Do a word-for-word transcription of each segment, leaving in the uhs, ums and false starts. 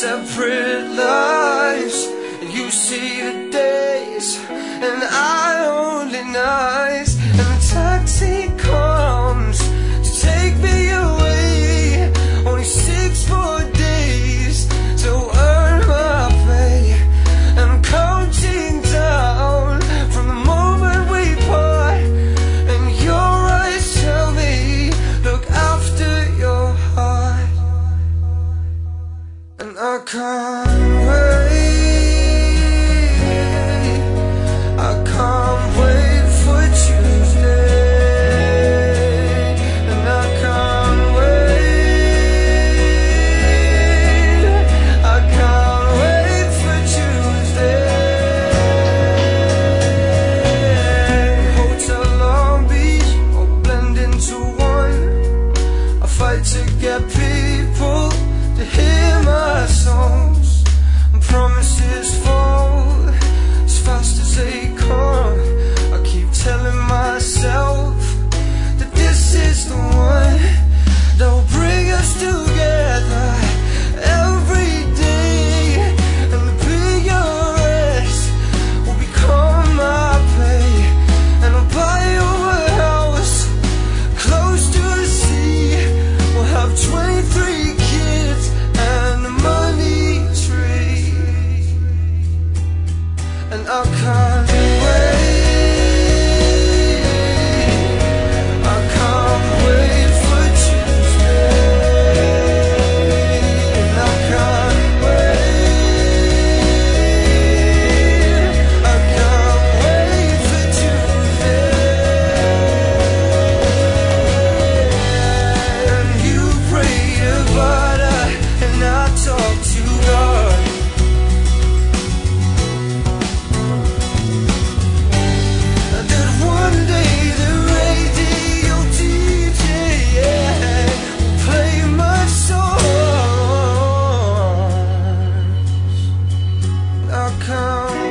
separate lives, and you see the days, and I only nights. And the taxi comes to take me away, only six more days to earn my pay. And I'm counting down from the moment we part, and your eyes tell me, look after your heart. And I can't wait, I can't wait for Tuesday. And I can't wait, I can't wait for Tuesday. Hotel Long Beach, all blend into one. I fight to get people to hear my songs, and promises fall as fast as they come. I keep telling myself that this is the one that will bring us together every day, and the bigger rest will become my pay. And I'll buy you a house close to the sea, we'll have twenty-three kids and a money tree. And I can't wait, I can't wait for Tuesday. And I can't wait, I can't wait for Tuesday. And you pray to God, and I talk to God. That one day the radio D J, yeah, will play my songs. I can't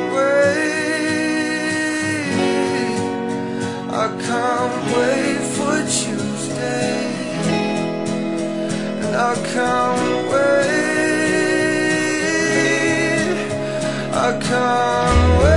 wait, I can't wait for Tuesday. And I can't wait, I can't wait.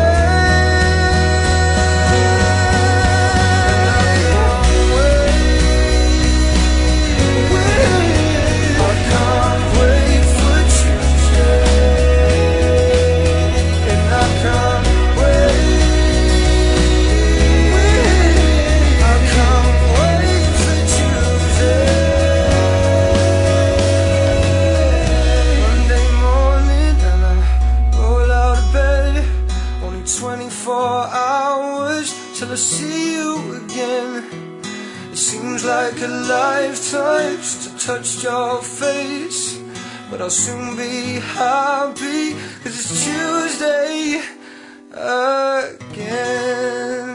twenty-four hours till I see you again. It seems like a lifetime to touch your face, but I'll soon be happy, 'cause it's Tuesday again.